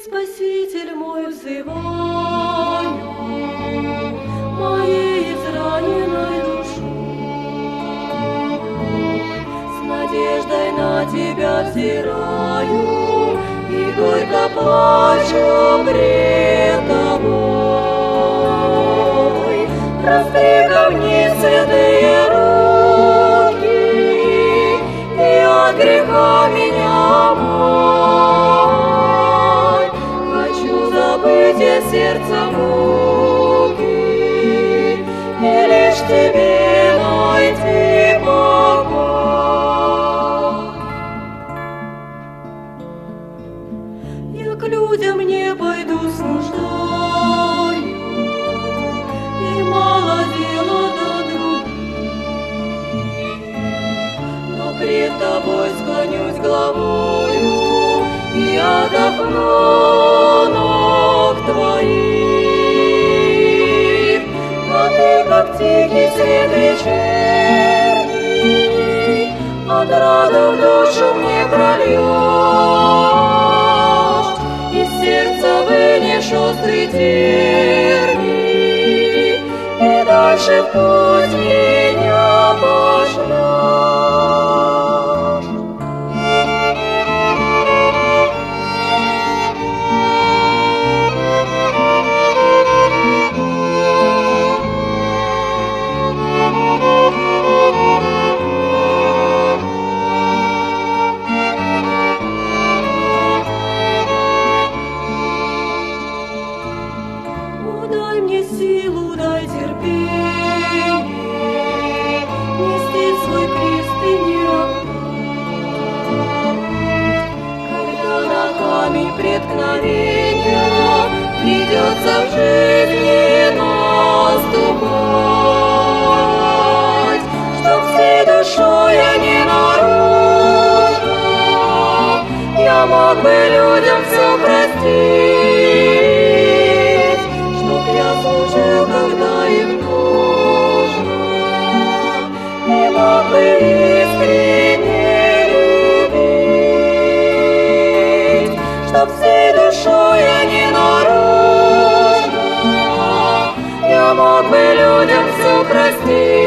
Спаситель мой, взываю моей израненной душу. С надеждой на Тебя взираю и горько плачу пред Тобой. Простри ко мне святые руки и от греха меня омой. Хочу забыть я сердца муки и лишь Тебе найти покой. Я к людям не пойду с нуждою, и мало дела до других, но пред Тобой склонюсь головою и отдохну ног Твоих. А Ты, как тихий свет вечерний, отраду в душу мне прольешь, из сердца вынешь острый терний, и дальше в путь меня пошлешь. Дай мне силу, дай терпение нести свой крест и не роптать, когда на камень преткновения придется в жизни наступать, чтоб всей душой я не наружу, я мог бы людям все простить, я служил, когда им нужно, и мог бы искренне любить, чтоб всей душой я не наружу, я мог бы людям все простить.